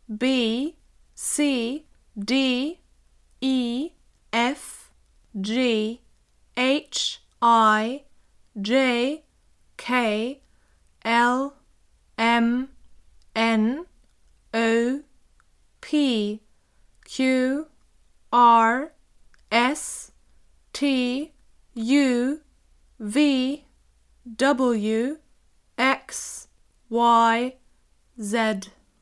B, C, D, E, F, G, H, I, J, K, L, M, N, O, P, Q, R, S, T, U, V, W, X, Y, Z.